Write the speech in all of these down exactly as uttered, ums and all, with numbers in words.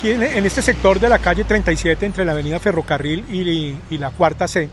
Aquí en, en este sector de la calle treinta y siete, entre la avenida Ferrocarril y, y la cuarta C,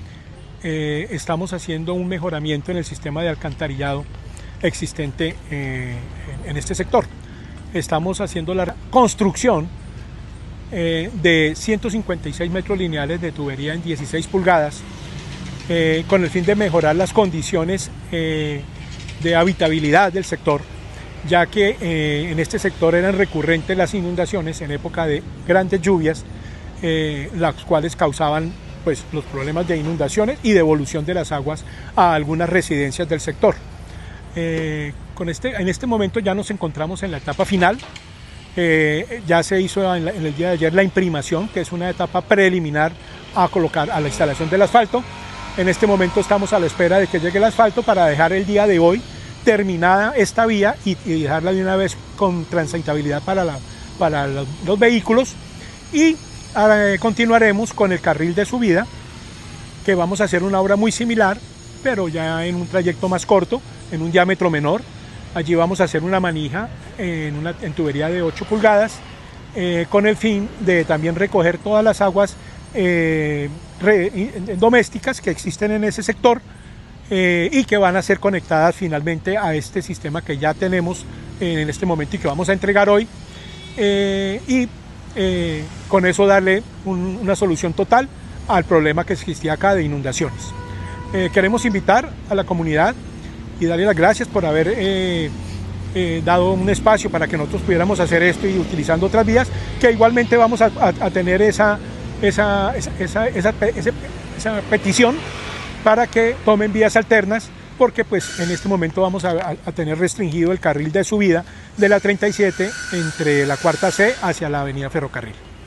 eh, estamos haciendo un mejoramiento en el sistema de alcantarillado existente eh, en, en este sector. Estamos haciendo la construcción eh, de ciento cincuenta y seis metros lineales de tubería en dieciséis pulgadas, eh, con el fin de mejorar las condiciones eh, de habitabilidad del sector, ya que eh, en este sector eran recurrentes las inundaciones en época de grandes lluvias, eh, las cuales causaban pues, los problemas de inundaciones y devolución de las aguas a algunas residencias del sector. Eh, con este, en este momento ya nos encontramos en la etapa final. Eh, ya se hizo en, la, en el día de ayer la imprimación, que es una etapa preliminar a colocar a la instalación del asfalto. En este momento estamos a la espera de que llegue el asfalto para dejar el día de hoy terminada esta vía y, y dejarla de una vez con transitabilidad para, la, para los, los vehículos, y eh, continuaremos con el carril de subida, que vamos a hacer una obra muy similar, pero ya en un trayecto más corto, en un diámetro menor. Allí vamos a hacer una manija en, una, en tubería de ocho pulgadas, eh, con el fin de también recoger todas las aguas eh, re, domésticas que existen en ese sector, Eh, y que van a ser conectadas finalmente a este sistema que ya tenemos en este momento y que vamos a entregar hoy, eh, y eh, con eso darle un, una solución total al problema que existía acá de inundaciones. Eh, queremos invitar a la comunidad y darle las gracias por haber eh, eh, dado un espacio para que nosotros pudiéramos hacer esto y utilizando otras vías, que igualmente vamos a, a, a tener esa, esa, esa, esa, esa, esa, esa petición para que tomen vías alternas, porque pues en este momento vamos a, a tener restringido el carril de subida de la treinta y siete entre la cuarta C hacia la avenida Ferrocarril.